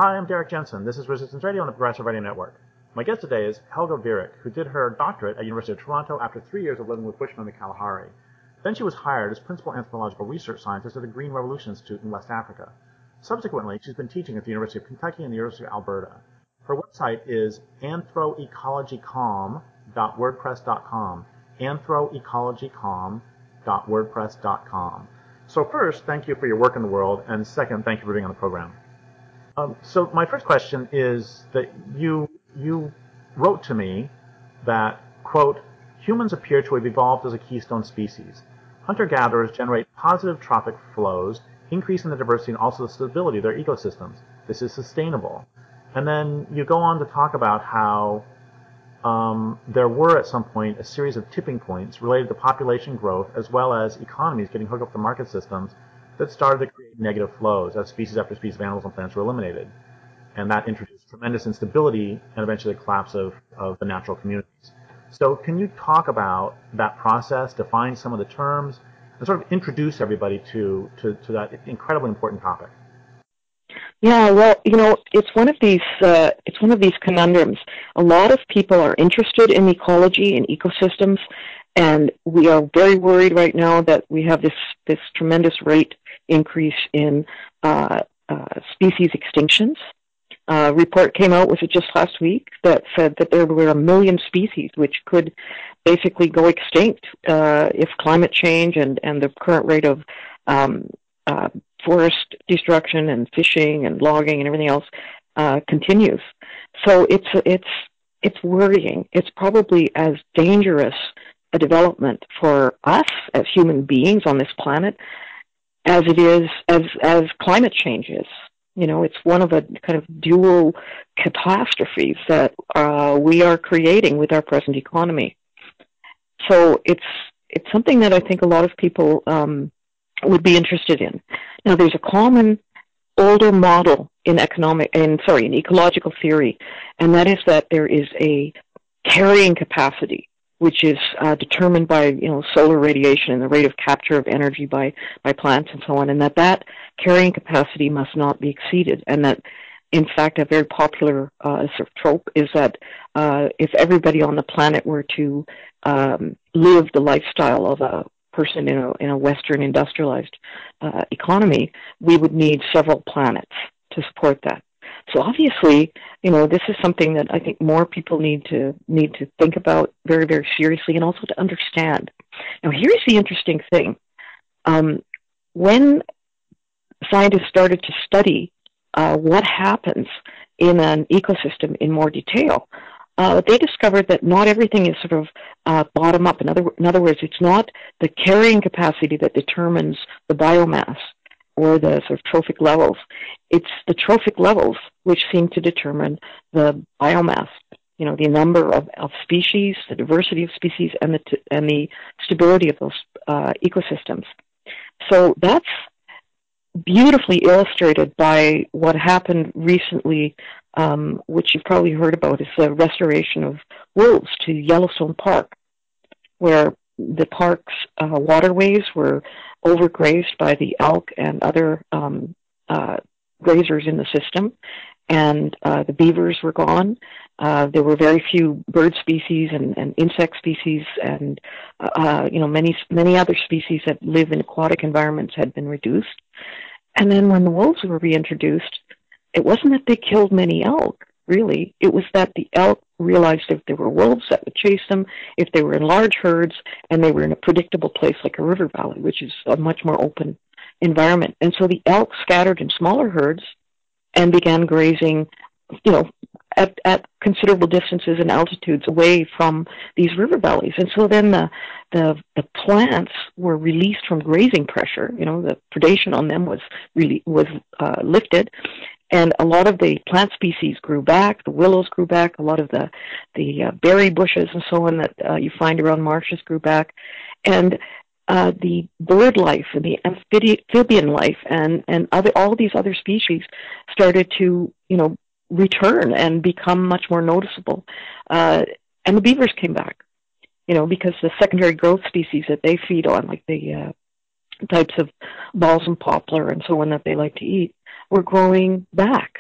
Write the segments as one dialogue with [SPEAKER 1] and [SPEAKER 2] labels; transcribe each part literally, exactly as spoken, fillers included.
[SPEAKER 1] Hi, I'm Derek Jensen. This is Resistance Radio on the Progressive Radio Network. My guest today is Helga Viereck, who did her doctorate at University of Toronto after three years of living with Bushmen in the Kalahari. Then she was hired as principal anthropological research scientist at the Green Revolution Institute in West Africa. Subsequently, she's been teaching at the University of Kentucky and the University of Alberta. Her website is anthroecologycom dot wordpress dot com. anthroecologycom dot wordpress dot com. So first, thank you for your work in the world, and second, thank you for being on the program. Um, so my first question is that you you wrote to me that, quote, humans appear to have evolved as a keystone species. Hunter-gatherers generate positive trophic flows, increasing the diversity and also the stability of their ecosystems. This is sustainable. And then you go on to talk about how um, there were at some point a series of tipping points related to population growth as well as economies getting hooked up to market systems that started to create negative flows as species after species of animals and plants were eliminated. And that introduced tremendous instability and eventually the collapse of, of the natural communities. So can you talk about that process, define some of the terms, and sort of introduce everybody to, to, to that incredibly important topic?
[SPEAKER 2] Yeah, well, you know, it's one of these uh, it's one of these conundrums. A lot of people are interested in ecology and ecosystems, and we are very worried right now that we have this this tremendous rate increase in uh, uh, species extinctions. A report came out, was it just last week, that said that there were a million species which could basically go extinct uh, if climate change and, and the current rate of um, uh, forest destruction and fishing and logging and everything else uh, continues. So it's it's it's worrying. It's probably as dangerous a development for us as human beings on this planet as it is as as climate change is. You know, it's one of a kind of dual catastrophes that uh, we are creating with our present economy. So it's it's something that I think a lot of people um, would be interested in. Now, there's a common older model in economic, in sorry, in ecological theory, and that is that there is a carrying capacity, which is uh, determined by, you know, solar radiation and the rate of capture of energy by, by plants and so on, and that that carrying capacity must not be exceeded, and that, in fact, a very popular uh, sort of trope is that uh, if everybody on the planet were to um, live the lifestyle of a person in a in a Western industrialized uh, economy, we would need several planets to support that. So obviously, you know, this is something that I think more people need to need to think about very, very seriously and also to understand. Now, here's the interesting thing. Um, when scientists started to study uh, what happens in an ecosystem in more detail, uh, they discovered that not everything is sort of uh, bottom up. In other, in other words, it's not the carrying capacity that determines the biomass or the sort of trophic levels. It's the trophic levels which seem to determine the biomass, you know, the number of, of species, the diversity of species, and the t- and the stability of those uh, ecosystems. So that's beautifully illustrated by what happened recently, um, which you've probably heard about, is the restoration of wolves to Yellowstone Park, where the park's uh, waterways were overgrazed by the elk and other um, uh, grazers in the system, and uh, the beavers were gone. Uh, there were very few bird species and, and insect species, and uh, you know many many other species that live in aquatic environments had been reduced. And then when the wolves were reintroduced, it wasn't that they killed many elk, really. It was that the elk realized if there were wolves that would chase them, if they were in large herds, and they were in a predictable place like a river valley, which is a much more open environment. And so the elk scattered in smaller herds and began grazing, you know, at, at considerable distances and altitudes away from these river valleys. And so then the, the the plants were released from grazing pressure. You know, the predation on them was really was uh, lifted, and a lot of the plant species grew back. The willows grew back. A lot of the the uh, berry bushes and so on that uh, you find around marshes grew back, and uh, the bird life and the amphibian life and and other all these other species started to, you know, return and become much more noticeable. Uh, and the beavers came back, you know, because the secondary growth species that they feed on, like the uh, types of balsam poplar and so on that they like to eat, were growing back.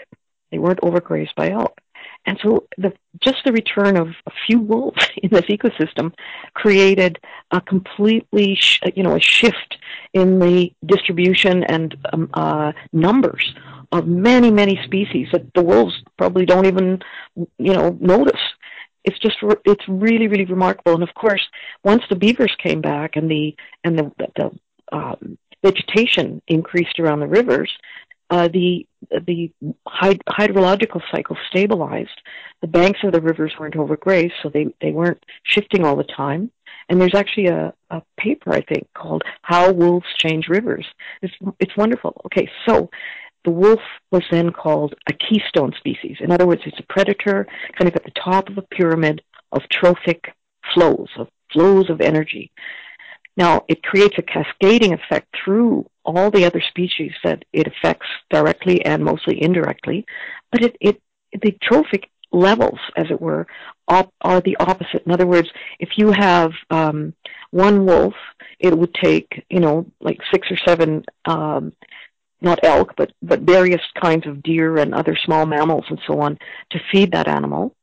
[SPEAKER 2] They weren't overgrazed by elk. And so the, just the return of a few wolves in this ecosystem created a completely, sh- you know, a shift in the distribution and um, uh, numbers of many, many species that the wolves probably don't even, you know, notice. It's just, it's really, really remarkable. And of course, once the beavers came back and the and the, the um, vegetation increased around the rivers, uh, the the hyd- hydrological cycle stabilized. The banks of the rivers weren't overgrazed, so they, they weren't shifting all the time. And there's actually a, a paper, I think, called "How Wolves Change Rivers." It's it's wonderful. Okay, so the wolf was then called a keystone species. In other words, it's a predator kind of at the top of a pyramid of trophic flows, of flows of energy. Now, it creates a cascading effect through all the other species that it affects directly and mostly indirectly, but it, it the trophic levels, as it were, op- are the opposite. In other words, if you have um, one wolf, it would take, you know, like six or seven um, not elk, but, but various kinds of deer and other small mammals and so on to feed that animal.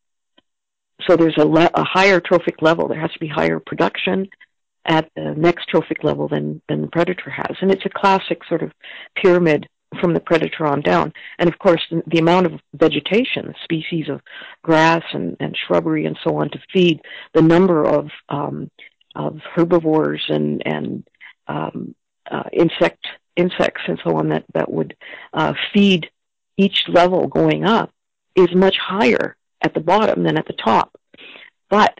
[SPEAKER 2] So there's a, le- a higher trophic level. There has to be higher production at the next trophic level than, than the predator has. And it's a classic sort of pyramid from the predator on down. And of course, the, the amount of vegetation, species of grass and, and shrubbery and so on to feed the number of, um, of herbivores and, and um, uh, insect insects and so on that, that would uh, feed each level going up is much higher at the bottom than at the top. But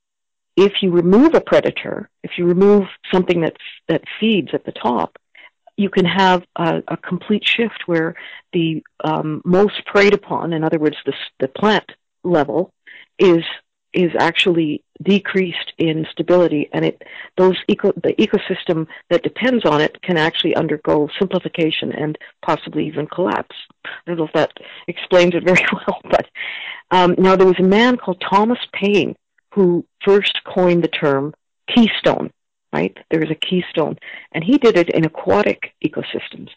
[SPEAKER 2] if you remove a predator, if you remove something that that feeds at the top, you can have a, a complete shift where the um, most preyed upon, in other words, the, the plant level, is is actually decreased in stability, and it those eco the ecosystem that depends on it can actually undergo simplification and possibly even collapse. I don't know if that explains it very well, but um, now there was a man called Thomas Paine who first coined the term keystone. Right, there is a keystone, and he did it in aquatic ecosystems.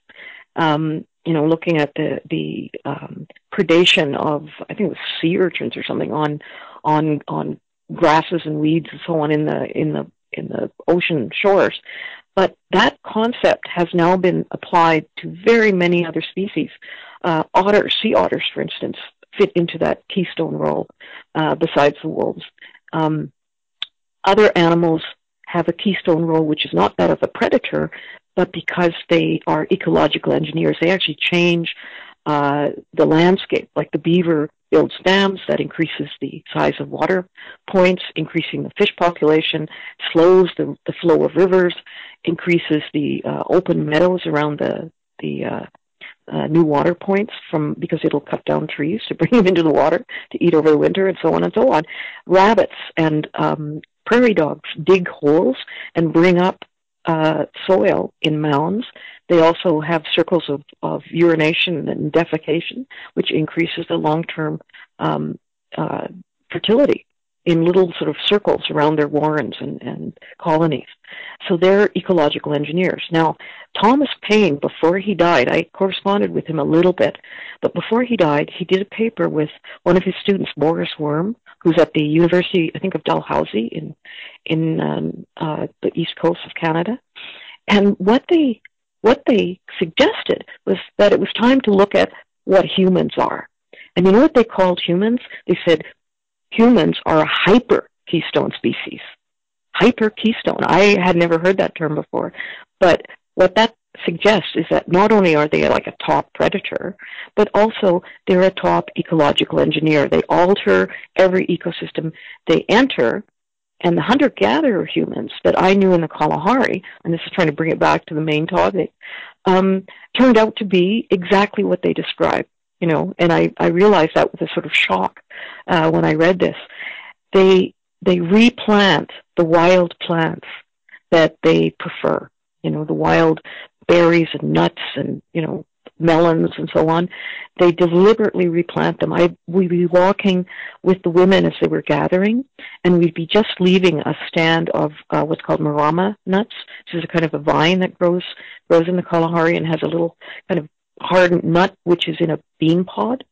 [SPEAKER 2] Um, you know, looking at the the um, predation of, I think it was sea urchins or something on on on grasses and weeds and so on in the in the in the ocean shores. But that concept has now been applied to very many other species. Uh, otters, sea otters, for instance, fit into that keystone role. Uh, besides the wolves, um, other animals have a keystone role, which is not that of a predator, but because they are ecological engineers, they actually change uh, the landscape. Like the beaver builds dams that increases the size of water points, increasing the fish population, slows the, the flow of rivers, increases the uh, open meadows around the the uh, uh, new water points from because it'll cut down trees to bring them into the water to eat over the winter, and so on and so on. Rabbits and um, prairie dogs dig holes and bring up uh, soil in mounds. They also have circles of, of urination and defecation, which increases the long-term um, uh, fertility in little sort of circles around their warrens and, and colonies. So they're ecological engineers. Now, Thomas Paine, before he died, I corresponded with him a little bit, but before he died, he did a paper with one of his students, Boris Worm, who's at the University, I think, of Dalhousie in in um, uh, the east coast of Canada. And what they what they suggested was that it was time to look at what humans are. And you know what they called humans? They said humans are a hyper keystone species. Hyper keystone. I had never heard that term before, but what that suggests is that not only are they like a top predator, but also they're a top ecological engineer. They alter every ecosystem they enter, and the hunter-gatherer humans that I knew in the Kalahari, and this is trying to bring it back to the main topic, um, turned out to be exactly what they described, you know, and I, I realized that with a sort of shock uh, when I read this. They they replant the wild plants that they prefer, you know, the wild berries and nuts and, you know, melons and so on. They deliberately replant them. I we'd be walking with the women as they were gathering, and we'd be just leaving a stand of uh, what's called marama nuts, which is a kind of a vine that grows grows in the Kalahari and has a little kind of hard nut which is in a bean pod.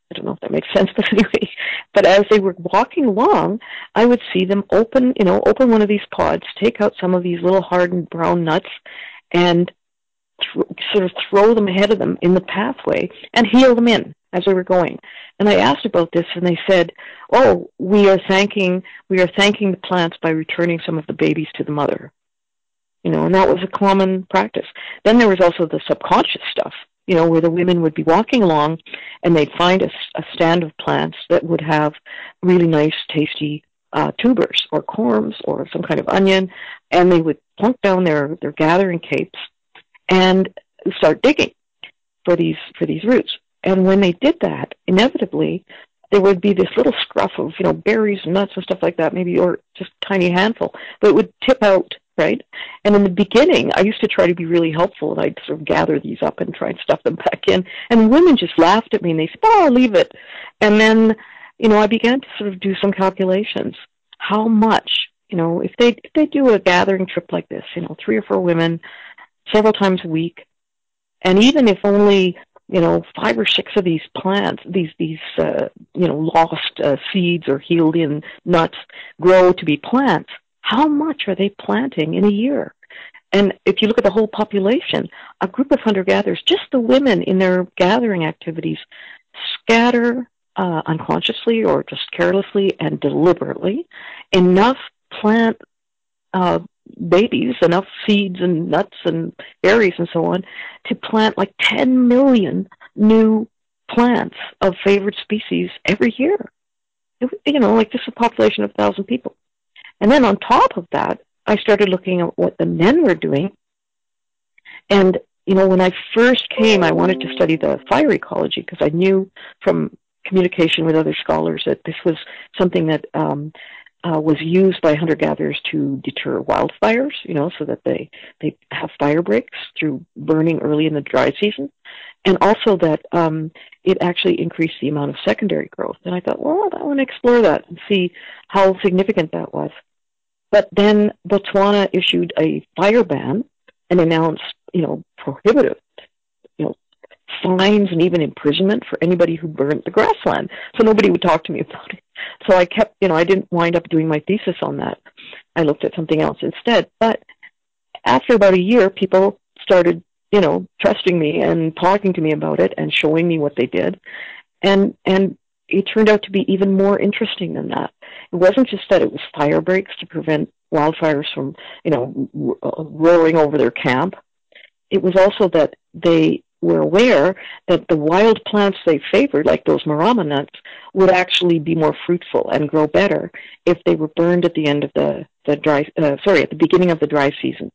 [SPEAKER 2] I don't know if that makes sense, but anyway. But as they were walking along, I would see them open, you know, open one of these pods, take out some of these little hardened brown nuts, and th- sort of throw them ahead of them in the pathway and heel them in as they were going. And I asked about this, and they said, "Oh, we are thanking we are thanking the plants by returning some of the babies to the mother." You know, and that was a common practice. Then there was also the subconscious stuff, you know, where the women would be walking along and they'd find a, a stand of plants that would have really nice, tasty uh, tubers or corms or some kind of onion, and they would plunk down their, their gathering capes and start digging for these for these roots. And when they did that, inevitably, there would be this little scruff of, you know, berries and nuts and stuff like that, maybe, or just a tiny handful, but it would tip out, right? And in the beginning, I used to try to be really helpful, and I'd sort of gather these up and try and stuff them back in. And women just laughed at me, and they said, "Oh, leave it." And then, you know, I began to sort of do some calculations. How much, you know, if they if they do a gathering trip like this, you know, three or four women, several times a week, and even if only, you know, five or six of these plants, these, these uh, you know, lost uh, seeds or healed-in nuts grow to be plants, how much are they planting in a year? And if you look at the whole population, a group of hunter-gatherers, just the women in their gathering activities, scatter uh, unconsciously or just carelessly and deliberately enough plant uh, babies, enough seeds and nuts and berries and so on, to plant like ten million new plants of favorite species every year. It, you know, like just a population of a thousand people. And then on top of that, I started looking at what the men were doing. And, you know, when I first came, I wanted to study the fire ecology because I knew from communication with other scholars that this was something that um, uh, was used by hunter-gatherers to deter wildfires, you know, so that they, they have fire breaks through burning early in the dry season. And also that um, it actually increased the amount of secondary growth. And I thought, well, I want to explore that and see how significant that was. But then Botswana issued a fire ban and announced, you know, prohibitive, you know, fines and even imprisonment for anybody who burnt the grassland. So nobody would talk to me about it. So I kept, you know, I didn't wind up doing my thesis on that. I looked at something else instead. But after about a year, people started, you know, trusting me and talking to me about it and showing me what they did. And, and it turned out to be even more interesting than that. It wasn't just that it was fire breaks to prevent wildfires from, you know, roaring over their camp. It was also that they were aware that the wild plants they favored, like those marama nuts, would actually be more fruitful and grow better if they were burned at the end of the, the dry, uh, sorry, at the beginning of the dry season.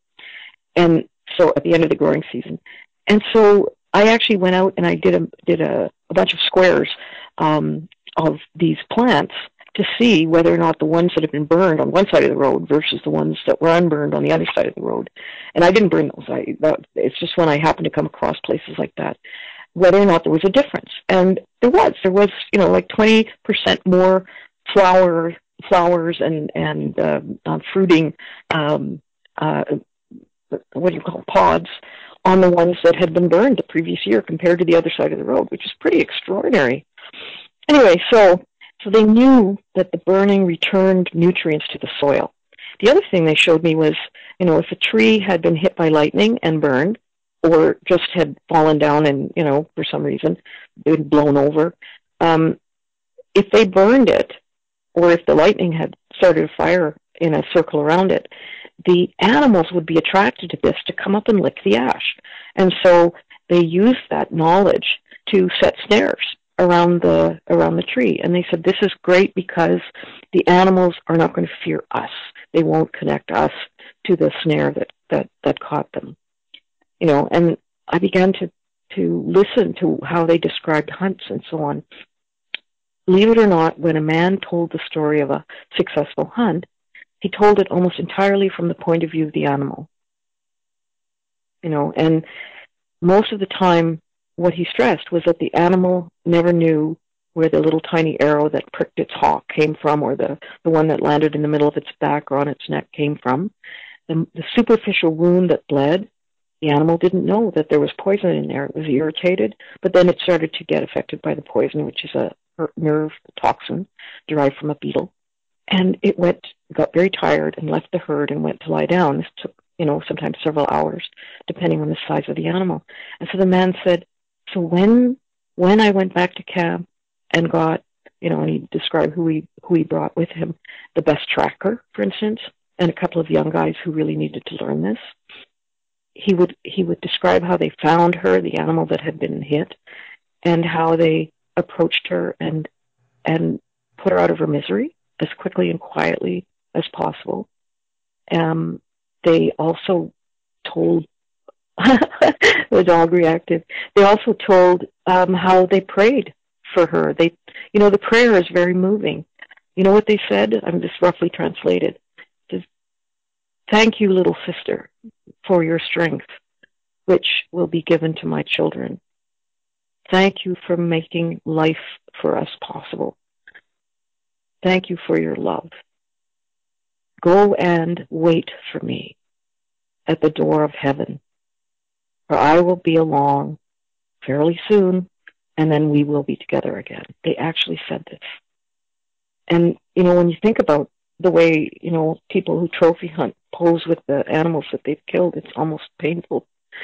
[SPEAKER 2] And so at the end of the growing season. And so I actually went out and I did a, did a, a bunch of squares um, of these plants to see whether or not the ones that had been burned on one side of the road versus the ones that were unburned on the other side of the road. And I didn't burn those. I, that, it's just when I happened to come across places like that, whether or not there was a difference. And there was. There was, you know, like twenty percent more flower, flowers and, and uh, uh, fruiting, um, uh, what do you call pods on the ones that had been burned the previous year compared to the other side of the road, which is pretty extraordinary. Anyway, so so they knew that the burning returned nutrients to the soil. The other thing they showed me was, you know, if a tree had been hit by lightning and burned, or just had fallen down and, you know, for some reason, been blown over, um, if they burned it, or if the lightning had started a fire in a circle around it, the animals would be attracted to this to come up and lick the ash. And so they used that knowledge to set snares around the around the tree. And they said, this is great because the animals are not going to fear us. They won't connect us to the snare that, that, that caught them. You know, and I began to, to listen to how they described hunts and so on. Believe it or not, when a man told the story of a successful hunt, he told it almost entirely from the point of view of the animal. You know, and most of the time, what he stressed was that the animal never knew where the little tiny arrow that pricked its hawk came from, or the, the one that landed in the middle of its back or on its neck came from. The, the superficial wound that bled, The animal didn't know that there was poison in there. It was irritated, but then it started to get affected by the poison, which is a nerve toxin derived from a beetle. And it went, got very tired and left the herd and went to lie down. This took, you know, sometimes several hours, depending on the size of the animal. And so the man said, so when, when I went back to camp and got, you know, and he described who he, who he brought with him, the best tracker, for instance, and a couple of young guys who really needed to learn this. He would, he would describe how they found her, the animal that had been hit, and how they approached her and, and put her out of her misery as quickly and quietly as possible. Um, they also told, the dog reacted, they also told um, how they prayed for her. They, you know, the prayer is very moving. You know what they said? I'm just roughly translated. It says, thank you, little sister, for your strength, which will be given to my children. Thank you for making life for us possible. Thank you for your love. Go and wait for me at the door of heaven, for I will be along fairly soon, and then we will be together again. They actually said this. And, you know, when you think about the way, you know, people who trophy hunt pose with the animals that they've killed, it's almost painful.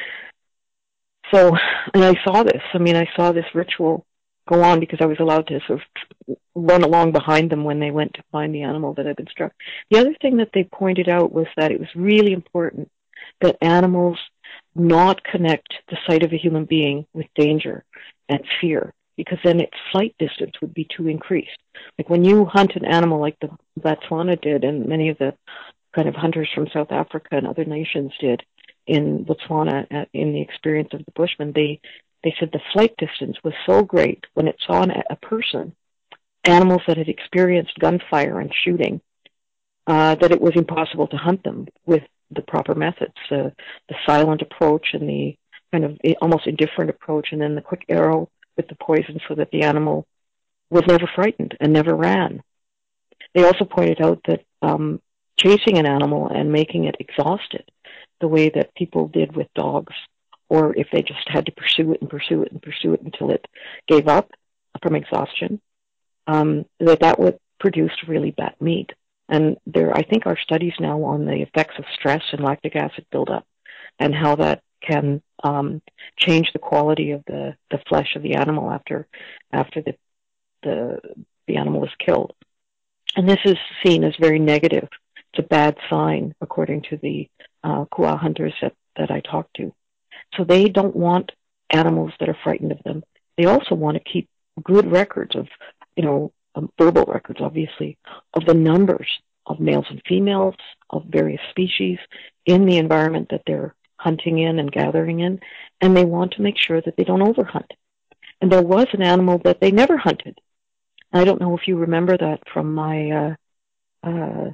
[SPEAKER 2] So, and I saw this. I mean, I saw this ritual go on because I was allowed to sort of run along behind them when they went to find the animal that had been struck. The other thing that they pointed out was that it was really important that animals not connect the sight of a human being with danger and fear, because then its flight distance would be too increased. Like when you hunt an animal like the Botswana did, and many of the kind of hunters from South Africa and other nations did in Botswana in the experience of the Bushmen, they They said the flight distance was so great when it saw an, a person, animals that had experienced gunfire and shooting, uh, that it was impossible to hunt them with the proper methods, uh, the silent approach and the kind of almost indifferent approach, and then the quick arrow with the poison so that the animal was never frightened and never ran. They also pointed out that um, chasing an animal and making it exhausted, the way that people did with dogs, or if they just had to pursue it and pursue it and pursue it until it gave up from exhaustion, um, that that would produce really bad meat. And there, I think, are studies now on the effects of stress and lactic acid buildup and how that can um, change the quality of the, the flesh of the animal after after the, the the animal is killed. And this is seen as very negative. It's a bad sign, according to the uh, Kua hunters that, that I talked to. So they don't want animals that are frightened of them. They also want to keep good records of, you know, um, verbal records, obviously, of the numbers of males and females of various species in the environment that they're hunting in and gathering in, and they want to make sure that they don't overhunt. And there was an animal that they never hunted. I don't know if you remember that from my uh, uh,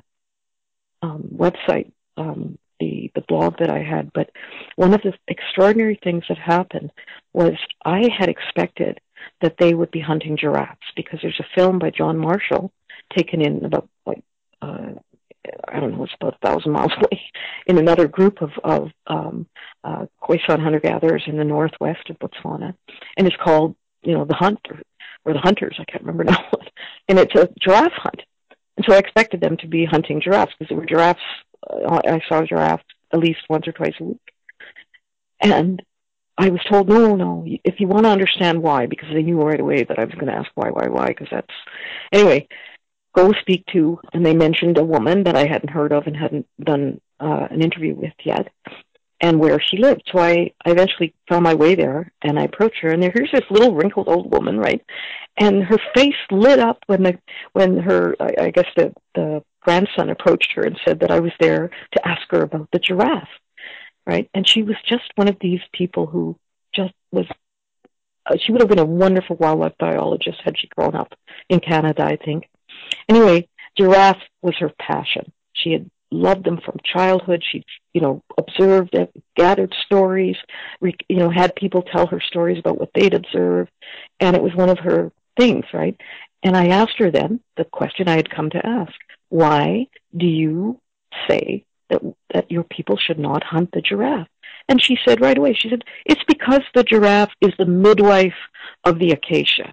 [SPEAKER 2] um, website, um, the, the blog that I had, but one of the extraordinary things that happened was I had expected that they would be hunting giraffes, because there's a film by John Marshall taken in about, like, uh, I don't know, it's about a thousand miles away, in another group of, of um, uh, Khoisan hunter-gatherers in the northwest of Botswana, and it's called, you know, The Hunt, or, or The Hunters, I can't remember now, and it's a giraffe hunt. And so I expected them to be hunting giraffes, because there were giraffes. Uh, I saw giraffes at least once or twice a week. And I was told, no, no, if you want to understand why, because they knew right away that I was going to ask why, why, why, because that's... Anyway, go speak to, and they mentioned a woman that I hadn't heard of and hadn't done uh, an interview with yet, and where she lived. So I, I eventually found my way there, and I approached her, and here's this little wrinkled old woman, right? And her face lit up when the when her, I, I guess the, the grandson approached her and said that I was there to ask her about the giraffe, right? And she was just one of these people who just was, uh, she would have been a wonderful wildlife biologist had she grown up in Canada, I think. Anyway, giraffe was her passion. She had loved them from childhood. She, you know, observed it, gathered stories, you know, had people tell her stories about what they'd observed, and it was one of her things, right? And I asked her then the question I had come to ask: why do you say that that your people should not hunt the giraffe? And she said right away, she said, it's because the giraffe is the midwife of the acacia.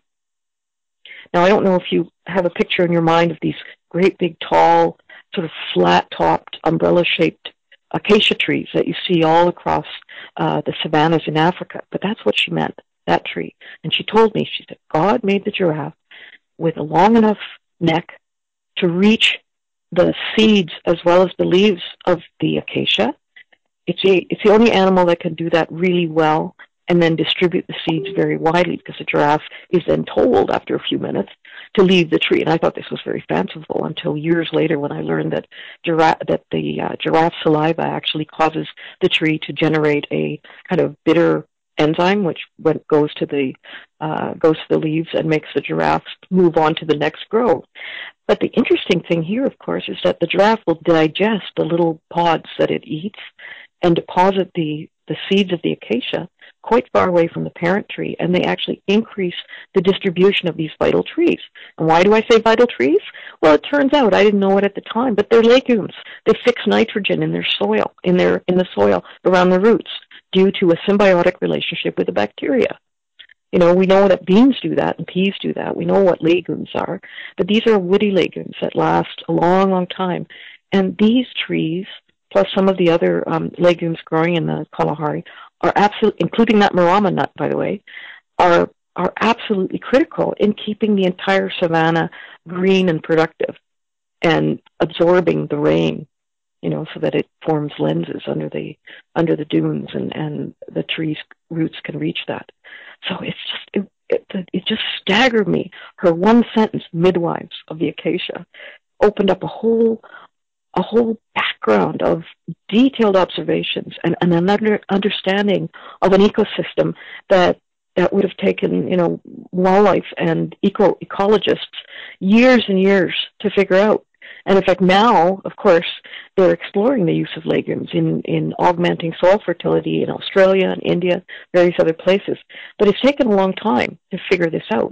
[SPEAKER 2] Now, I don't know if you have a picture in your mind of these great big tall, sort of flat-topped, umbrella-shaped acacia trees that you see all across uh, the savannas in Africa, but that's what she meant, that tree. And she told me, she said, God made the giraffe with a long enough neck to reach the seeds as well as the leaves of the acacia. It's, a, it's the only animal that can do that really well and then distribute the seeds very widely, because the giraffe is then told after a few minutes to leave the tree. And I thought this was very fanciful until years later when I learned that giraffe, that the uh, giraffe saliva actually causes the tree to generate a kind of bitter enzyme, which when goes to the uh, goes to the leaves and makes the giraffe move on to the next grove. But the interesting thing here, of course, is that the giraffe will digest the little pods that it eats and deposit the, the seeds of the acacia quite far away from the parent tree, and they actually increase the distribution of these vital trees. And why do I say vital trees? Well, it turns out, I didn't know it at the time, but they're legumes. They fix nitrogen in their soil, in their in the soil around the roots, due to a symbiotic relationship with the bacteria. You know, we know that beans do that and peas do that. We know what legumes are, but these are woody legumes that last a long, long time. And these trees, plus some of the other um, legumes growing in the Kalahari, are absolutely, including that marama nut, by the way, are are absolutely critical in keeping the entire savanna green and productive and absorbing the rain, you know, so that it forms lenses under the under the dunes, and, and the tree's roots can reach that. So it's just it, it, it just staggered me. Her one sentence, midwives of the acacia, opened up a whole a whole background of detailed observations and, and an under, understanding of an ecosystem that that would have taken, you know, wildlife and eco ecologists years and years to figure out. And in fact, now, of course, they're exploring the use of legumes in, in augmenting soil fertility in Australia and India, various other places. But it's taken a long time to figure this out.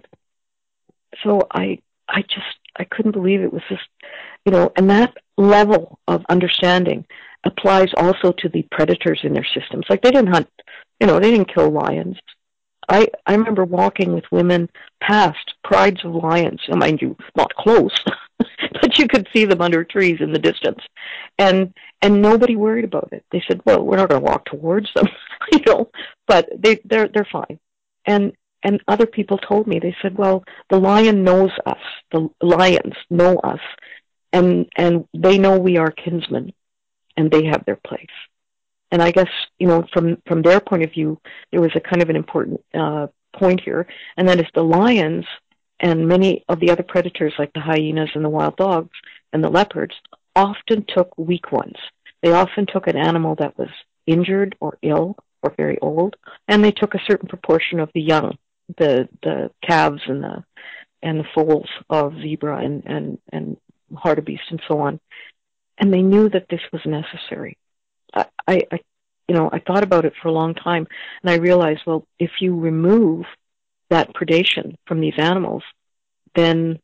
[SPEAKER 2] So I, I just, I couldn't believe it was just, you know, and that level of understanding applies also to the predators in their systems. Like, they didn't hunt, you know, they didn't kill lions. I, I remember walking with women past prides of lions, and mind you, not close, but you could see them under trees in the distance. And and nobody worried about it. They said, well, we're not going to walk towards them, you know, but they, they're, they're fine. And and other people told me, they said, well, the lion knows us. The lions know us, and and they know we are kinsmen, and they have their place. And I guess, you know, from, from their point of view, there was a kind of an important uh, point here, and that is the lions and many of the other predators like the hyenas and the wild dogs and the leopards often took weak ones. They often took an animal that was injured or ill or very old, and they took a certain proportion of the young, the the calves and the and the foals of zebra and, and, and hartebeest and so on. And they knew that this was necessary. I, I, you know, I thought about it for a long time, and I realized, well, if you remove that predation from these animals, then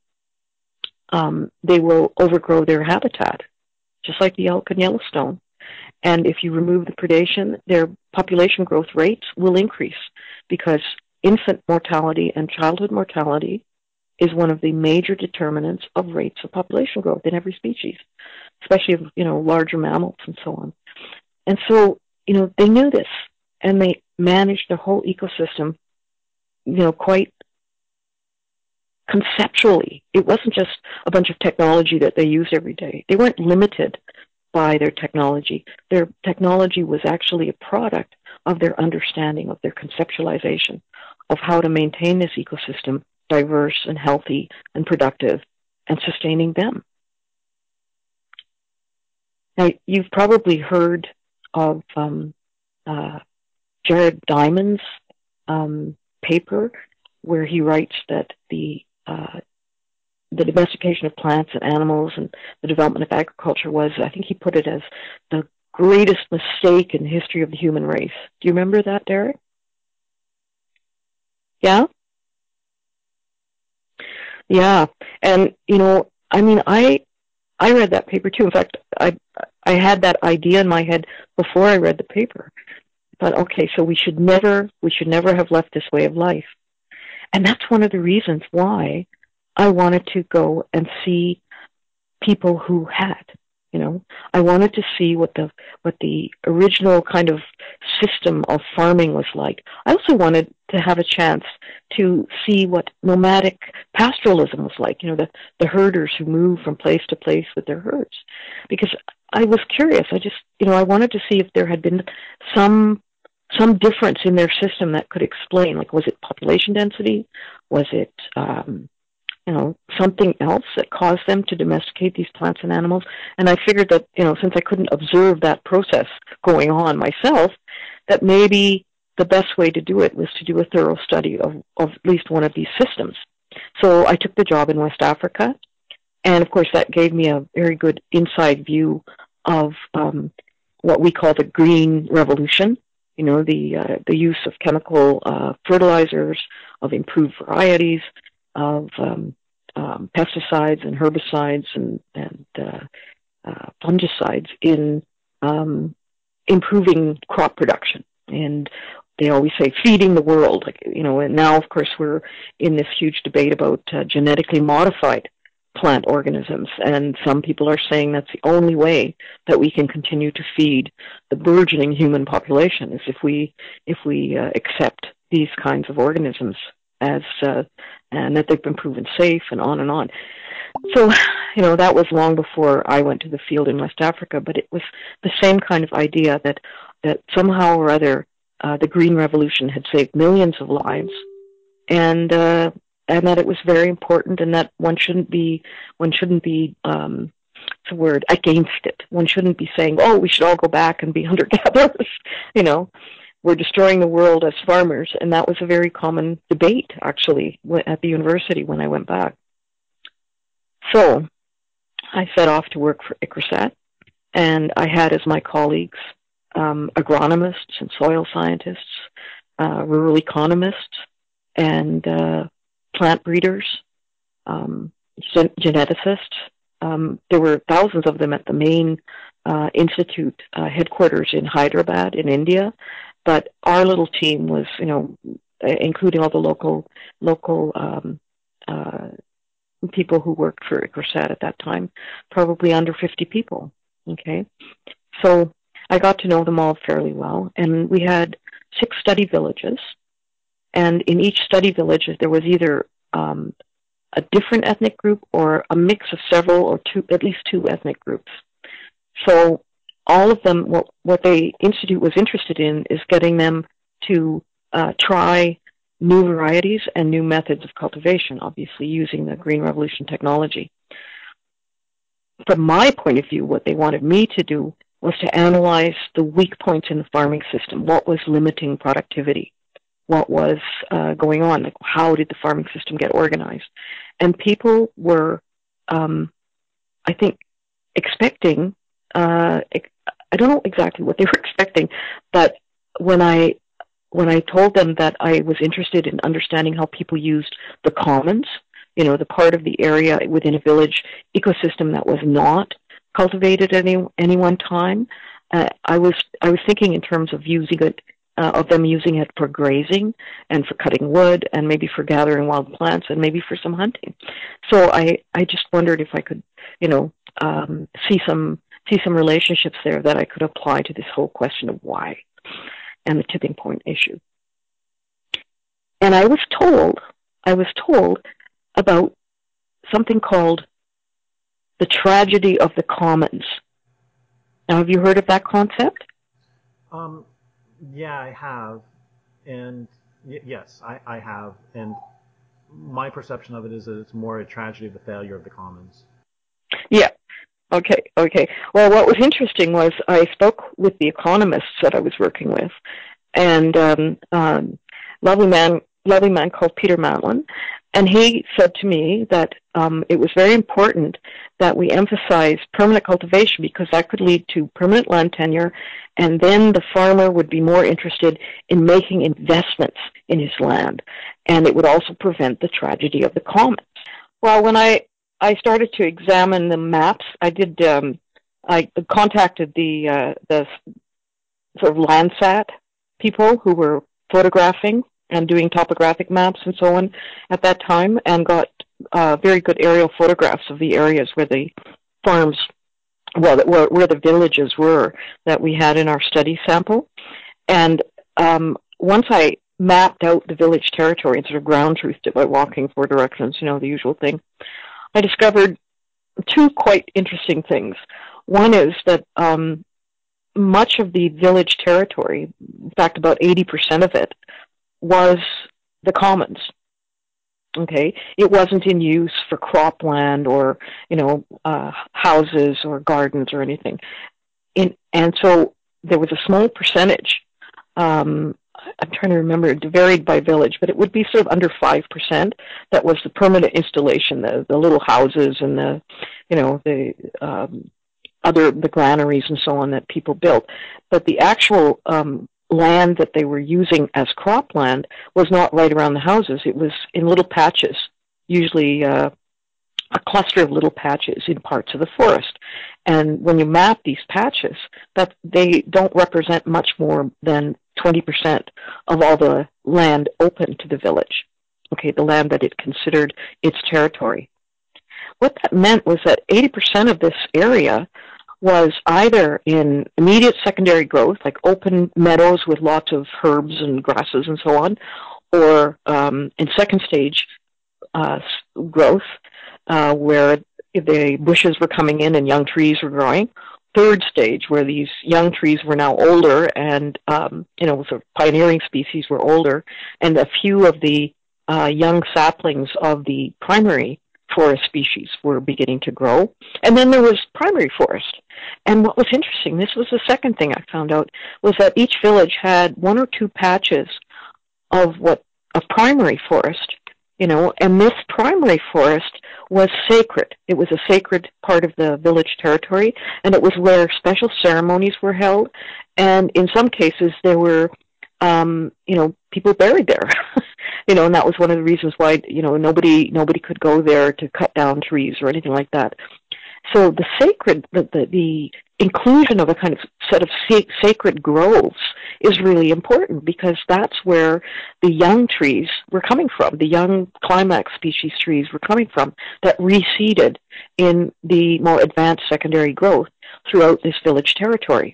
[SPEAKER 2] um, they will overgrow their habitat, just like the elk in Yellowstone. And if you remove the predation, their population growth rates will increase, because infant mortality and childhood mortality is one of the major determinants of rates of population growth in every species, especially of, you know, larger mammals and so on. And so, you know, they knew this, and they managed the whole ecosystem, you know, quite conceptually. It wasn't just a bunch of technology that they used every day. They weren't limited by their technology. Their technology was actually a product of their understanding, of their conceptualization of how to maintain this ecosystem diverse and healthy and productive and sustaining them. Now, you've probably heard of um, uh, Jared Diamond's um, paper, where he writes that the uh, the domestication of plants and animals and the development of agriculture was, I think he put it as the greatest mistake in the history of the human race. Do you remember that, Derek? Yeah? Yeah. And, you know, I mean, I I read that paper too. In fact, I I had that idea in my head before I read the paper. thought, okay, so we should never, we should never have left this way of life. And that's one of the reasons why I wanted to go and see people who had, you know, I wanted to see what the, what the original kind of system of farming was like. I also wanted to have a chance to see what nomadic pastoralism was like, you know, the, the herders who move from place to place with their herds. Because I was curious. I just, you know, I wanted to see if there had been some some difference in their system that could explain, like, was it population density? Was it, um, you know, something else that caused them to domesticate these plants and animals? And I figured that, you know, since I couldn't observe that process going on myself, that maybe the best way to do it was to do a thorough study of, of at least one of these systems. So I took the job in West Africa, and of course that gave me a very good inside view of um, what we call the green revolution. You know, the uh, the use of chemical uh, fertilizers, of improved varieties, of um, um, pesticides and herbicides and, and uh, uh, fungicides in um, improving crop production. And they always say feeding the world, like, you know, and now, of course, we're in this huge debate about uh, genetically modified plant organisms, and some people are saying that's the only way that we can continue to feed the burgeoning human population, is if we if we uh, accept these kinds of organisms as uh, and that they've been proven safe, and on and on. So, you know, that was long before I went to the field in West Africa, but it was the same kind of idea that that somehow or other uh, the Green Revolution had saved millions of lives, and uh, and that it was very important, and that one shouldn't be one shouldn't be um, what's the word, against it. One shouldn't be saying, oh, we should all go back and be hunter-gatherers. You know, we're destroying the world as farmers, and that was a very common debate, actually, at the university when I went back. So I set off to work for ICRISAT, and I had as my colleagues um, agronomists and soil scientists, uh, rural economists, and uh, plant breeders, um, gen- geneticists. Um, there were thousands of them at the main uh, institute uh, headquarters in Hyderabad in India, but our little team was, you know, including all the local local um, uh, people who worked for ICRISAT at that time, probably under fifty people. Okay, so I got to know them all fairly well, and we had six study villages. And in each study village, there was either um, a different ethnic group or a mix of several or two, at least two ethnic groups. So all of them, what, what the Institute was interested in is getting them to uh, try new varieties and new methods of cultivation, obviously using the Green Revolution technology. From my point of view, what they wanted me to do was to analyze the weak points in the farming system. What was limiting productivity? What was uh, going on? Like, how did the farming system get organized? And people were, um, I think, expecting, uh, I don't know exactly what they were expecting, but when I when I told them that I was interested in understanding how people used the commons, you know, the part of the area within a village ecosystem that was not cultivated at any, any one time, uh, I was I was thinking in terms of using it, uh, of them using it for grazing and for cutting wood and maybe for gathering wild plants and maybe for some hunting. So I, I just wondered if I could, you know, um, see some see some relationships there that I could apply to this whole question of why and the tipping point issue. And I was told, I was told about something called the tragedy of the commons. Now, have you heard of that concept?
[SPEAKER 1] Um, yeah, I have, and y- yes, I, I have, and my perception of it is that it's more a tragedy of the failure of the commons.
[SPEAKER 2] Yeah. Okay, okay. Well, what was interesting was I spoke with the economists that I was working with, and um, um, lovely man, lovely man called Peter Matlin, and he said to me that um, it was very important that we emphasize permanent cultivation because that could lead to permanent land tenure, and then the farmer would be more interested in making investments in his land, and it would also prevent the tragedy of the commons. Well, when I I started to examine the maps. I did. Um, I contacted the uh, the sort of Landsat people who were photographing and doing topographic maps and so on at that time, and got uh, very good aerial photographs of the areas where the farms, well, where, where the villages were that we had in our study sample. And um, once I mapped out the village territory and sort of ground truthed it by walking four directions, you know, the usual thing, I discovered two quite interesting things. One is that um, much of the village territory, in fact, about eighty percent of it, was the commons. Okay, it wasn't in use for cropland or, you know, uh, houses or gardens or anything. In, and so there was a small percentage. Um, I'm trying to remember, it varied by village, but it would be sort of under five percent. That was the permanent installation, the, the little houses and the, you know, the um, other, the granaries and so on that people built. But the actual um, land that they were using as cropland was not right around the houses. It was in little patches, usually uh, a cluster of little patches in parts of the forest. And when you map these patches, that they don't represent much more than twenty percent of all the land open to the village, okay, the land that it considered its territory. What that meant was that eighty percent of this area was either in immediate secondary growth, like open meadows with lots of herbs and grasses and so on, or um, in second stage uh, growth, uh, where the bushes were coming in and young trees were growing. Third stage, where these young trees were now older and, um, you know, sort of pioneering species were older, and a few of the uh, young saplings of the primary forest species were beginning to grow. And then there was primary forest. And what was interesting, this was the second thing I found out, was that each village had one or two patches of what of primary forest, you know, and this primary forest was sacred. It was a sacred part of the village territory, and it was where special ceremonies were held, and in some cases there were, um, you know, people buried there. You know, and that was one of the reasons why, you know, nobody nobody could go there to cut down trees or anything like that. So the sacred, the, the, the inclusion of a kind of set of sacred groves is really important, because that's where the young trees were coming from, the young climax species trees were coming from, that reseeded in the more advanced secondary growth throughout this village territory.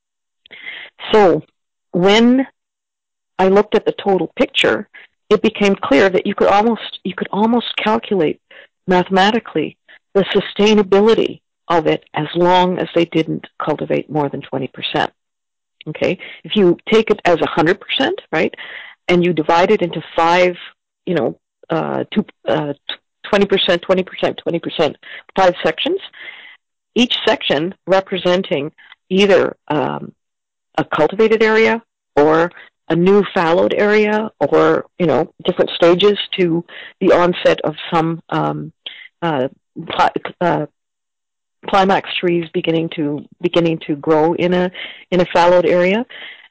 [SPEAKER 2] So when I looked at the total picture, it became clear that you could almost you could almost calculate mathematically the sustainability of it as long as they didn't cultivate more than twenty percent. Okay? If you take it as one hundred percent, right, and you divide it into five, you know, uh, two, uh, twenty percent, twenty percent, twenty percent, five sections, each section representing either um, a cultivated area or a new fallowed area, or, you know, different stages to the onset of some um, uh, uh, climax trees beginning to beginning to grow in a in a fallowed area.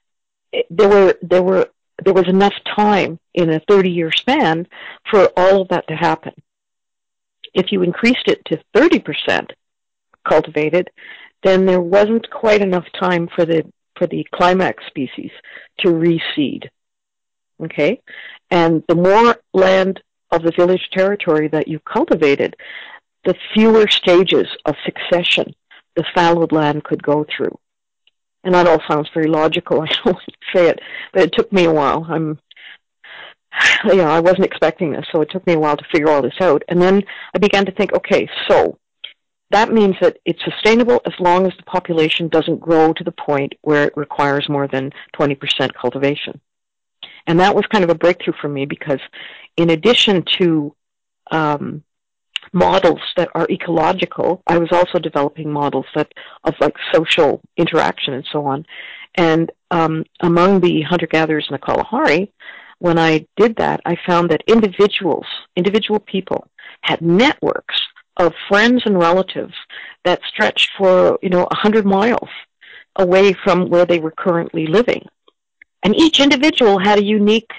[SPEAKER 2] There were there were there was enough time in a thirty-year span for all of that to happen. If you increased it to thirty percent cultivated, then there wasn't quite enough time for the for the climax species to reseed. Okay? And the more land of the village territory that you cultivated, the fewer stages of succession the fallowed land could go through. And that all sounds very logical. I don't want to say it, but it took me a while. I'm, you know, I wasn't expecting this, so it took me a while to figure all this out. And then I began to think, okay, so that means that it's sustainable as long as the population doesn't grow to the point where it requires more than twenty percent cultivation. And that was kind of a breakthrough for me, because in addition to um, models that are ecological, I was also developing models that of like social interaction and so on. And um, among the hunter-gatherers in the Kalahari, when I did that, I found that individuals, individual people, had networks of friends and relatives that stretched for, you know, a hundred miles away from where they were currently living. And each individual had a unique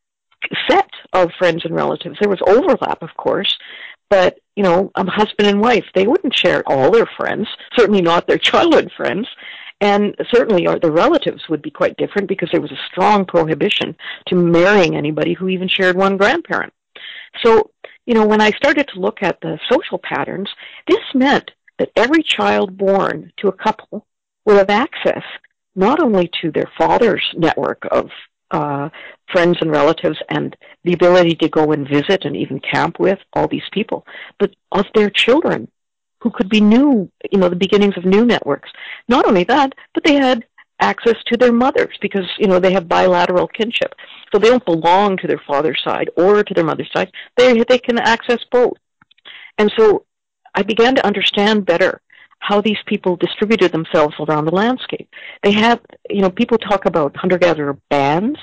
[SPEAKER 2] set of friends and relatives. There was overlap, of course, but, you know, a husband and wife, they wouldn't share all their friends, certainly not their childhood friends. And certainly our, the relatives would be quite different because there was a strong prohibition to marrying anybody who even shared one grandparent. So, you know, when I started to look at the social patterns, this meant that every child born to a couple will have access not only to their father's network of uh, friends and relatives and the ability to go and visit and even camp with all these people, but of their children who could be new, you know, the beginnings of new networks. Not only that, but they had access to their mothers because, you know, they have bilateral kinship. So they don't belong to their father's side or to their mother's side. They, they can access both. And so I began to understand better how these people distributed themselves around the landscape. They have, you know, people talk about hunter-gatherer bands,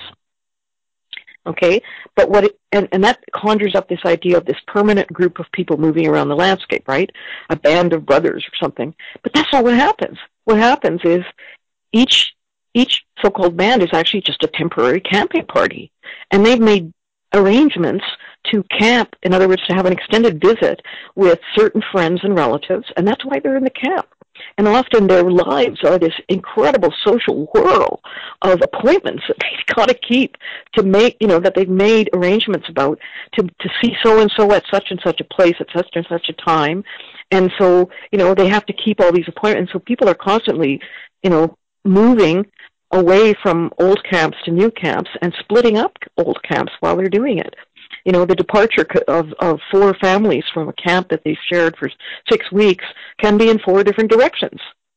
[SPEAKER 2] okay, but what it, and, and that conjures up this idea of this permanent group of people moving around the landscape, right? A band of brothers or something. But that's not what happens. What happens is each each so-called band is actually just a temporary camping party, and they've made arrangements to camp, in other words, to have an extended visit with certain friends and relatives, and that's why they're in the camp. And often their lives are this incredible social whirl of appointments that they've got to keep to make, you know, that they've made arrangements about to, to see so-and-so at such and such a place at such and such a time. And so, you know, they have to keep all these appointments. So people are constantly, you know, moving away from old camps to new camps and splitting up old camps while they're doing it. You know, the departure of, of four families from a camp that they've shared for six weeks can be in four different directions.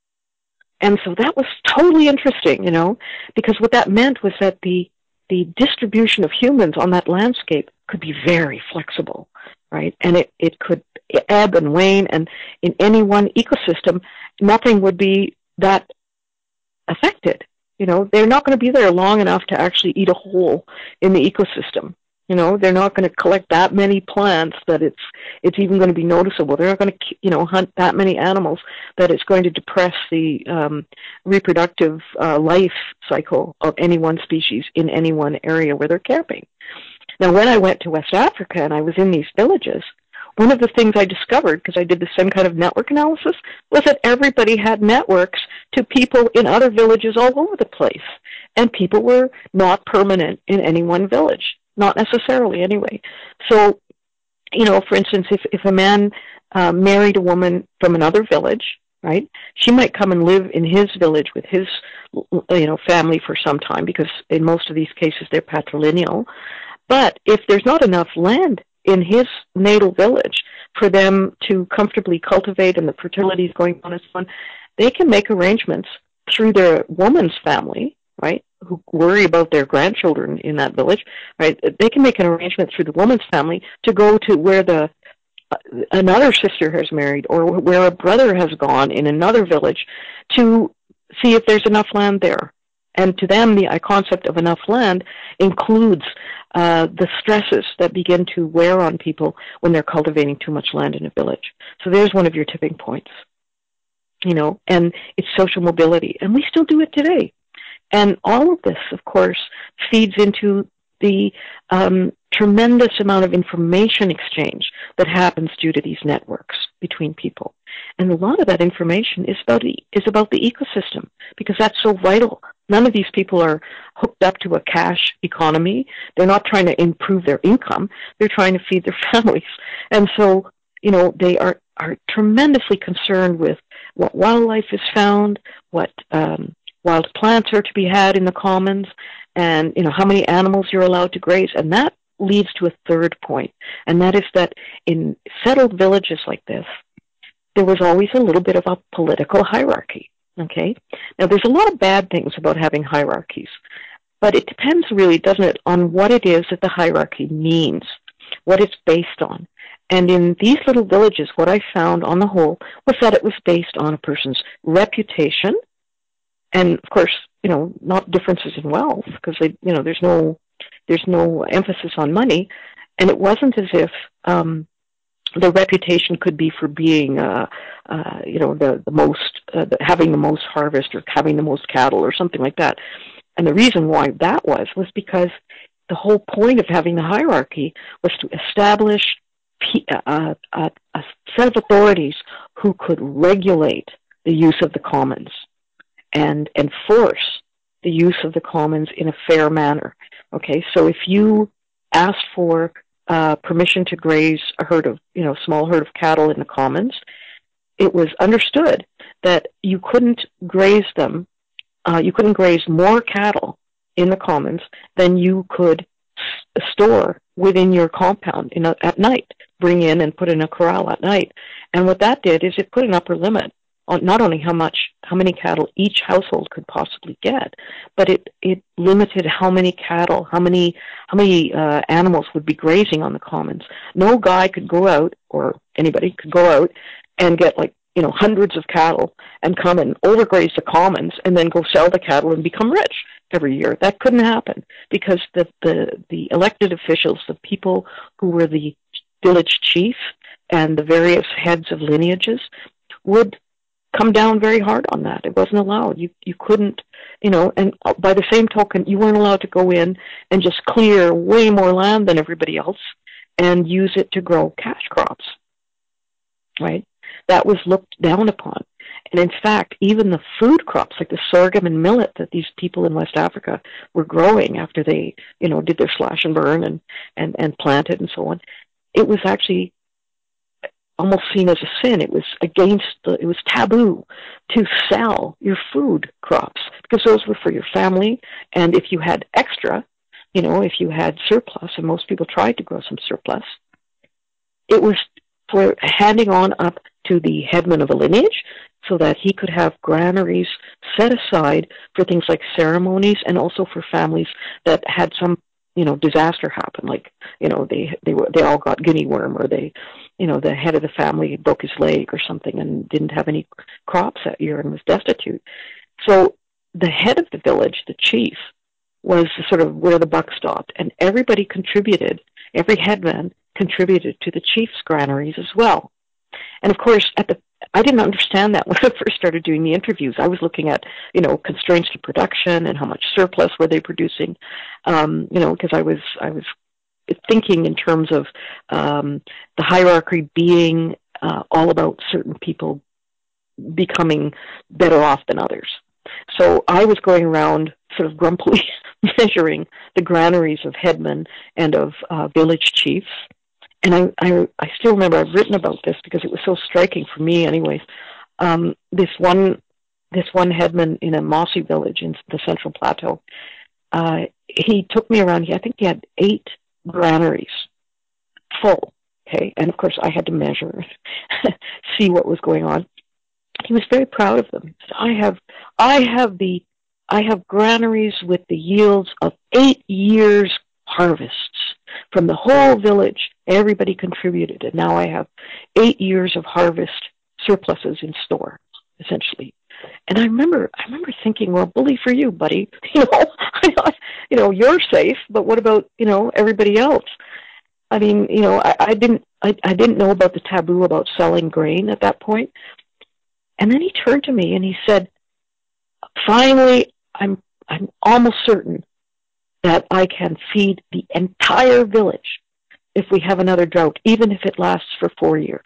[SPEAKER 2] And so that was totally interesting, you know, because what that meant was that the the distribution of humans on that landscape could be very flexible, right? And it, it could ebb and wane, and in any one ecosystem, nothing would be that affected. You know, they're not going to be there long enough to actually eat a hole in the ecosystem. You know, they're not going to collect that many plants that it's it's even going to be noticeable. They're not going to, you know, hunt that many animals that it's going to depress the um, reproductive uh, life cycle of any one species in any one area where they're camping. Now, when I went to West Africa and I was in these villages, one of the things I discovered, because I did the same kind of network analysis, was that everybody had networks to people in other villages all over the place. And people were not permanent in any one village. Not necessarily, anyway. So, you know, for instance, if, if a man uh, married a woman from another village, right, she might come and live in his village with his, you know, family for some time, because in most of these cases they're patrilineal. But if there's not enough land in his natal village for them to comfortably cultivate and the fertility is going on and so on, they can make arrangements through their woman's family, right, who worry about their grandchildren in that village, right? They can make an arrangement through the woman's family to go to where the uh, another sister has married or where a brother has gone in another village to see if there's enough land there. And to them, the concept of enough land includes uh, the stresses that begin to wear on people when they're cultivating too much land in a village. So there's one of your tipping points, you know, and it's social mobility. And we still do it today. And all of this, of course, feeds into the um, tremendous amount of information exchange that happens due to these networks between people. And a lot of that information is about the, is about the ecosystem, because that's so vital. None of these people are hooked up to a cash economy. They're not trying to improve their income. They're trying to feed their families. And so, you know, they are, are tremendously concerned with what wildlife is found, what um, wild plants are to be had in the commons, and, you know, how many animals you're allowed to graze. And that leads to a third point, and that is that in settled villages like this, there was always a little bit of a political hierarchy, okay? Now, there's a lot of bad things about having hierarchies, but it depends really, doesn't it, on what it is that the hierarchy means, what it's based on. And in these little villages, what I found on the whole was that it was based on a person's reputation, and of course, you know, not differences in wealth, because they, you know, there's no, there's no emphasis on money, and it wasn't as if um, the reputation could be for being, uh, uh, you know, the the most, uh, the, having the most harvest or having the most cattle or something like that. And the reason why that was was because the whole point of having the hierarchy was to establish a, a, a set of authorities who could regulate the use of the commons. and enforce the use of the commons in a fair manner. Okay, so if you asked for uh, permission to graze a herd of, you know, small herd of cattle in the commons, it was understood that you couldn't graze them, uh, you couldn't graze more cattle in the commons than you could s- store within your compound in a, at night, bring in and put in a corral at night. And what that did is it put an upper limit on not only how much, how many cattle each household could possibly get, but it, it limited how many cattle, how many, how many uh, animals would be grazing on the commons. No guy could go out, or anybody could go out and get like, you know, hundreds of cattle and come and overgraze the commons and then go sell the cattle and become rich every year. That couldn't happen because the, the, the elected officials, the people who were the village chief and the various heads of lineages would come down very hard on that. It wasn't allowed. You you couldn't, you know, and by the same token, you weren't allowed to go in and just clear way more land than everybody else and use it to grow cash crops, right? That was looked down upon. And in fact, even the food crops like the sorghum and millet that these people in West Africa were growing after they, you know, did their slash and burn and, and, and planted and so on, it was actually almost seen as a sin. It was against the, it was taboo to sell your food crops because those were for your family. And if you had extra, you know, if you had surplus, and most people tried to grow some surplus, it was for handing on up to the headman of a lineage so that he could have granaries set aside for things like ceremonies and also for families that had some, you know, disaster happen, like, you know, they they were they all got guinea worm, or they, you know, the head of the family broke his leg or something and didn't have any crops that year and was destitute. So the head of the village, the chief, was sort of where the buck stopped, and everybody contributed. Every headman contributed to the chief's granaries as well. And of course, at the I didn't understand that when I first started doing the interviews. I was looking at, you know, constraints to production and how much surplus were they producing, um, you know, because I was I was thinking in terms of um, the hierarchy being uh, all about certain people becoming better off than others. So I was going around sort of grumpily measuring the granaries of headmen and of uh, village chiefs. And I, I, I still remember, I've written about this because it was so striking for me anyways. Um, this one, this one headman in a mossy village in the Central Plateau, uh, he took me around. He, I think he had eight granaries full. Okay. And of course I had to measure, see what was going on. He was very proud of them. He said, I have, I have the, I have granaries with the yields of eight years harvests from the whole village. Everybody contributed, and now I have eight years of harvest surpluses in store, essentially. And I remember, I remember thinking, well, bully for you, buddy. You know, I thought, you know, you're safe, but what about, you know, everybody else? I mean, you know, I, I didn't, I, I didn't know about the taboo about selling grain at that point. And then he turned to me and he said, finally, I'm, I'm almost certain that I can feed the entire village if we have another drought, even if it lasts for four years.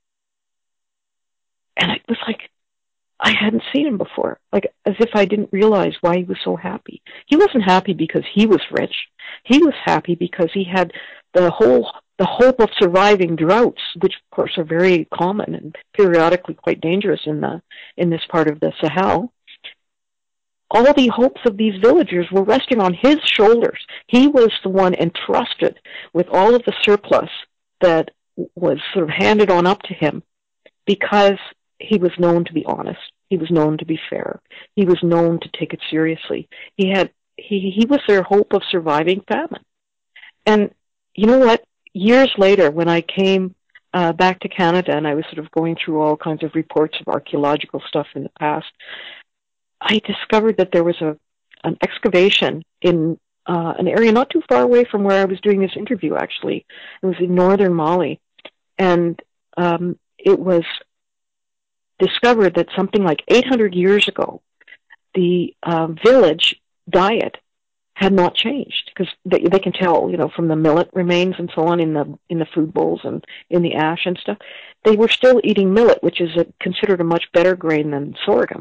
[SPEAKER 2] And it was like, I hadn't seen him before, like as if I didn't realize why he was so happy. He wasn't happy because he was rich. He was happy because he had the whole, the hope of surviving droughts, which of course are very common and periodically quite dangerous in the, in this part of the Sahel. All the hopes of these villagers were resting on his shoulders. He was the one entrusted with all of the surplus that was sort of handed on up to him because he was known to be honest. He was known to be fair. He was known to take it seriously. He had he, he was their hope of surviving famine. And you know what? Years later, when I came uh, back to Canada and I was sort of going through all kinds of reports of archaeological stuff in the past, I discovered that there was a an excavation in uh, an area not too far away from where I was doing this interview, actually. It was in northern Mali. And um, it was discovered that something like eight hundred years ago, the uh, village diet had not changed because they, they can tell, you know, from the millet remains and so on in the in the food bowls and in the ash and stuff. They were still eating millet, which is a, considered a much better grain than sorghum.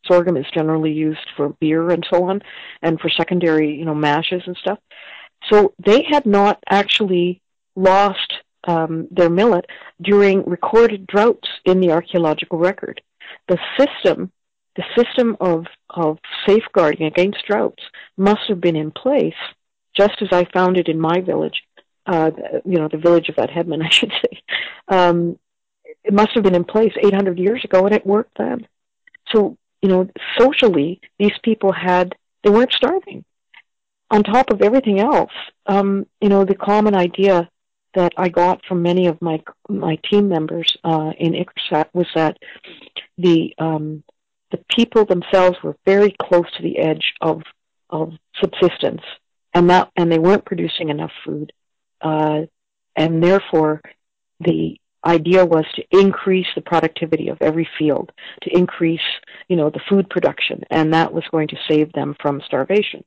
[SPEAKER 2] sorghum is generally used for beer and so on, and for secondary, you know, mashes and stuff. So they had not actually lost um, their millet during recorded droughts in the archaeological record. The system, the system of, of safeguarding against droughts must have been in place, just as I found it in my village, uh, you know, the village of that headman, I should say. Um, it must have been in place eight hundred years ago, and it worked then. So, you know, socially, these people had, they weren't starving. On top of everything else, um, you know, the common idea that I got from many of my my team members uh, in ICRSAT was that the um, the people themselves were very close to the edge of of subsistence, and that and they weren't producing enough food, uh, and therefore the idea was to increase the productivity of every field, to increase, you know, the food production, and that was going to save them from starvation.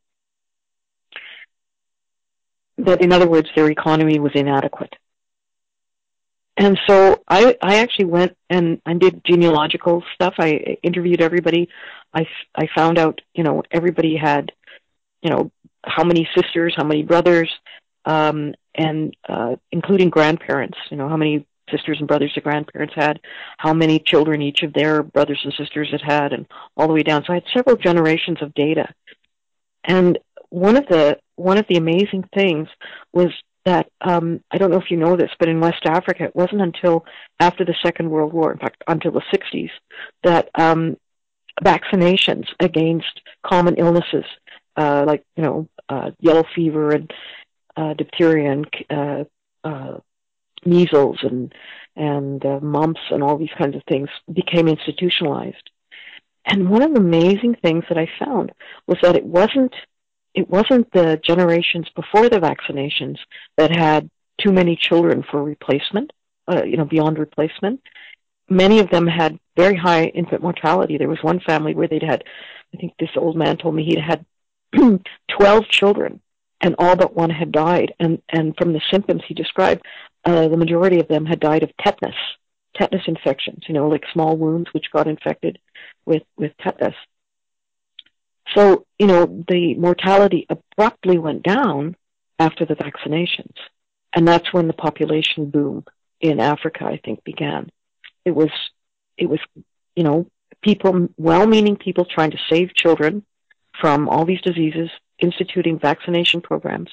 [SPEAKER 2] That, in other words, their economy was inadequate. And so I, I actually went and I did genealogical stuff. I interviewed everybody. I, I found out, you know, everybody had, you know, how many sisters, how many brothers, um, and uh, including grandparents, you know, how many sisters and brothers the grandparents had, how many children each of their brothers and sisters had had, and all the way down. So I had several generations of data. And one of the one of the amazing things was that, um, I don't know if you know this, but in West Africa, it wasn't until after the Second World War, in fact, until the sixties, that um, vaccinations against common illnesses, uh, like, you know, uh, yellow fever and uh, diphtheria and uh, uh, measles and and uh, mumps and all these kinds of things became institutionalized. And one of the amazing things that I found was that it wasn't it wasn't the generations before the vaccinations that had too many children for replacement, uh, you know, beyond replacement. Many of them had very high infant mortality. There was one family where they'd had, I think this old man told me he'd had twelve children, and all but one had died. And, and from the symptoms he described, uh, the majority of them had died of tetanus, tetanus infections, you know, like small wounds which got infected with, with tetanus. So, you know, the mortality abruptly went down after the vaccinations. And that's when the population boom in Africa, I think, began. It was, it was, you know, people, well-meaning people trying to save children from all these diseases, instituting vaccination programs.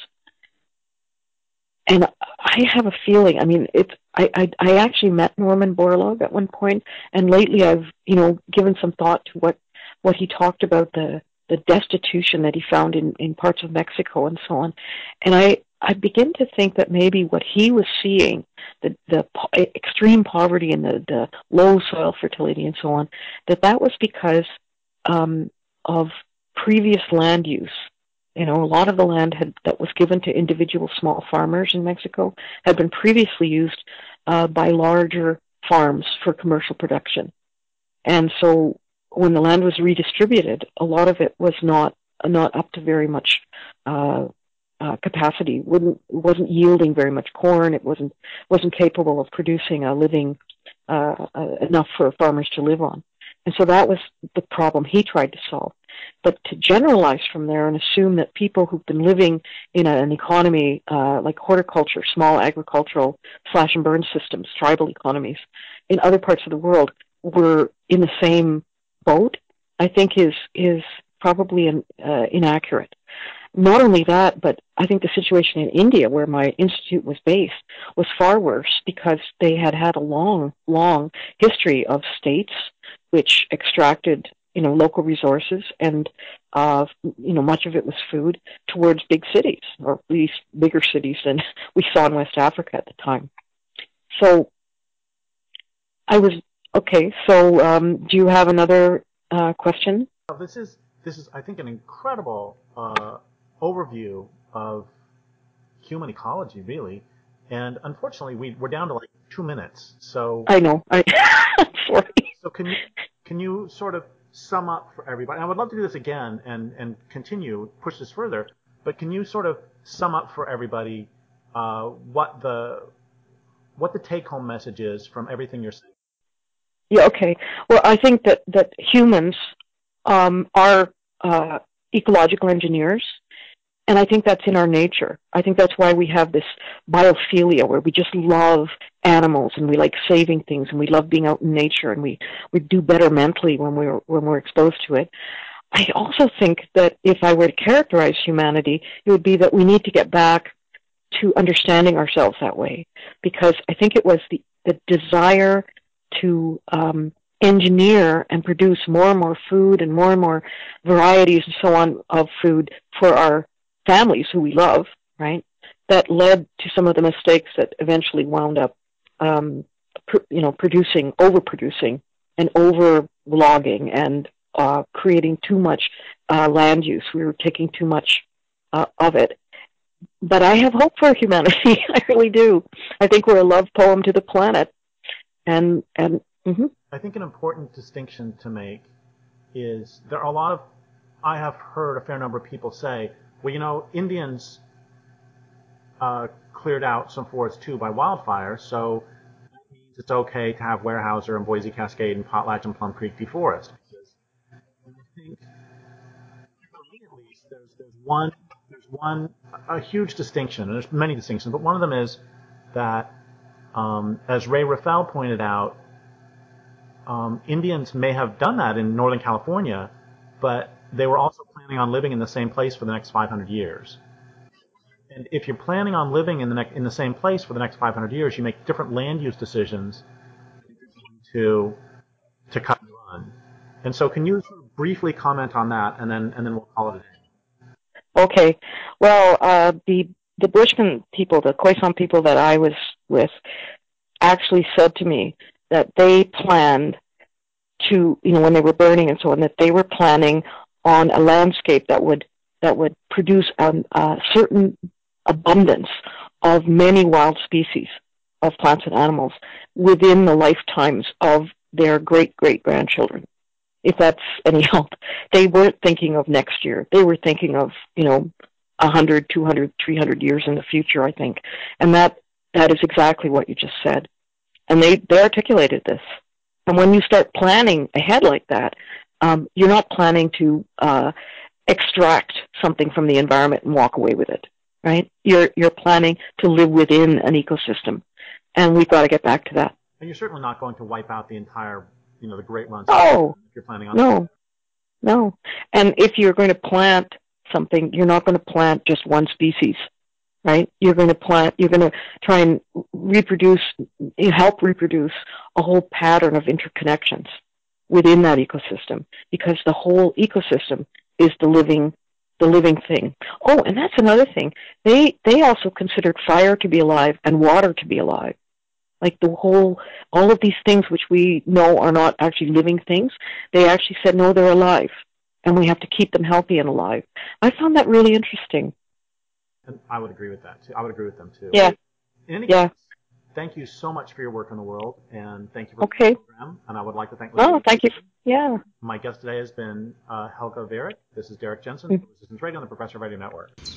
[SPEAKER 2] And I have a feeling, I mean, it's, I, I, I actually met Norman Borlaug at one point, and lately I've, you know, given some thought to what, what he talked about, the, the destitution that he found in, in parts of Mexico and so on. And I, I begin to think that maybe what he was seeing, the, the po- extreme poverty and the, the low soil fertility and so on, that that was because um, of previous land use. You know, a lot of the land had, that was given to individual small farmers in Mexico had been previously used uh, by larger farms for commercial production. And so when the land was redistributed, a lot of it was not not up to very much uh, uh, capacity. wouldn't wasn't yielding very much corn. It wasn't wasn't capable of producing a living uh, uh, enough for farmers to live on. And so that was the problem he tried to solve. But to generalize from there and assume that people who've been living in a, an economy uh, like horticulture, small agricultural slash and burn systems, tribal economies in other parts of the world were in the same boat, I think is is probably an, uh, inaccurate. Not only that, but I think the situation in India, where my institute was based, was far worse because they had had a long, long history of states which extracted, you know, local resources, and uh, you know, much of it was food towards big cities, or at least bigger cities than we saw in West Africa at the time. So I was okay. So um, do you have another uh, question?
[SPEAKER 1] Well, this is this is I think an incredible uh, overview of human ecology, really. And unfortunately, we we're down to like two minutes. So
[SPEAKER 2] I know. I sorry.
[SPEAKER 1] So can you can you sort of sum up for everybody? And I would love to do this again and and continue push this further. But can you sort of sum up for everybody uh, what the what the take home message is from everything you're saying?
[SPEAKER 2] Yeah. Okay. Well, I think that that humans um, are uh, ecological engineers. And I think that's in our nature. I think that's why we have this biophilia, where we just love animals and we like saving things and we love being out in nature, and we, we do better mentally when we're when we're exposed to it. I also think that if I were to characterize humanity, it would be that we need to get back to understanding ourselves that way, because I think it was the, the desire to um, engineer and produce more and more food and more and more varieties and so on of food for our families who we love, right, that led to some of the mistakes that eventually wound up, um, pr- you know, producing, overproducing, and over-logging and uh, creating too much uh, land use. We were taking too much uh, of it. But I have hope for humanity. I really do. I think we're a love poem to the planet. And and mm-hmm.
[SPEAKER 1] I think an important distinction to make is there are a lot of, I have heard a fair number of people say, well, you know, Indians uh, cleared out some forests too by wildfire, so that means it's okay to have Weyerhaeuser and Boise Cascade and Potlatch and Plum Creek deforest. And I think, for me at least, there's there's one there's one a huge distinction, and there's many distinctions, but one of them is that, um, as Ray Rafael pointed out, um, Indians may have done that in Northern California, but they were also planning on living in the same place for the next five hundred years. And if you're planning on living in the ne- in the same place for the next five hundred years, you make different land use decisions to to cut and run. And so, can you sort of briefly comment on that, and then and then we'll call it a day.
[SPEAKER 2] Okay. Well, uh, the the Bushman people, the Khoisan people that I was with, actually said to me that they planned to, you know, when they were burning and so on, that they were planning on a landscape that would that would produce a, a certain abundance of many wild species of plants and animals within the lifetimes of their great great grandchildren. If that's any help, they weren't thinking of next year. They were thinking of, you know, a hundred, two hundred, three hundred years in the future, I think, and that that is exactly what you just said. And they they articulated this. And when you start planning ahead like that, um, you're not planning to uh, extract something from the environment and walk away with it, right? You're you're planning to live within an ecosystem, and we've got to get back to that.
[SPEAKER 1] And you're certainly not going to wipe out the entire, you know, the Great Run.
[SPEAKER 2] Oh,
[SPEAKER 1] if you're planning on
[SPEAKER 2] no, no. And if you're going to plant something, you're not going to plant just one species, right? You're going to plant, you're going to try and reproduce, help reproduce a whole pattern of interconnections within that ecosystem, because the whole ecosystem is the living, the living thing. Oh, and that's another thing. They, they also considered fire to be alive and water to be alive. Like the whole, all of these things which we know are not actually living things, they actually said, no, they're alive, and we have to keep them healthy and alive. I found that really interesting.
[SPEAKER 1] And I would agree with that too. I would agree with them too.
[SPEAKER 2] Yeah.
[SPEAKER 1] In any
[SPEAKER 2] yeah.
[SPEAKER 1] case, thank you so much for your work in the world, and thank you for
[SPEAKER 2] okay.
[SPEAKER 1] the program. And I would like to thank.
[SPEAKER 2] Oh, thank you. Yeah.
[SPEAKER 1] My guest today has been uh, Helga Viereck. This is Derek Jensen, mm-hmm. Resistance Radio on the Progressive Radio Network.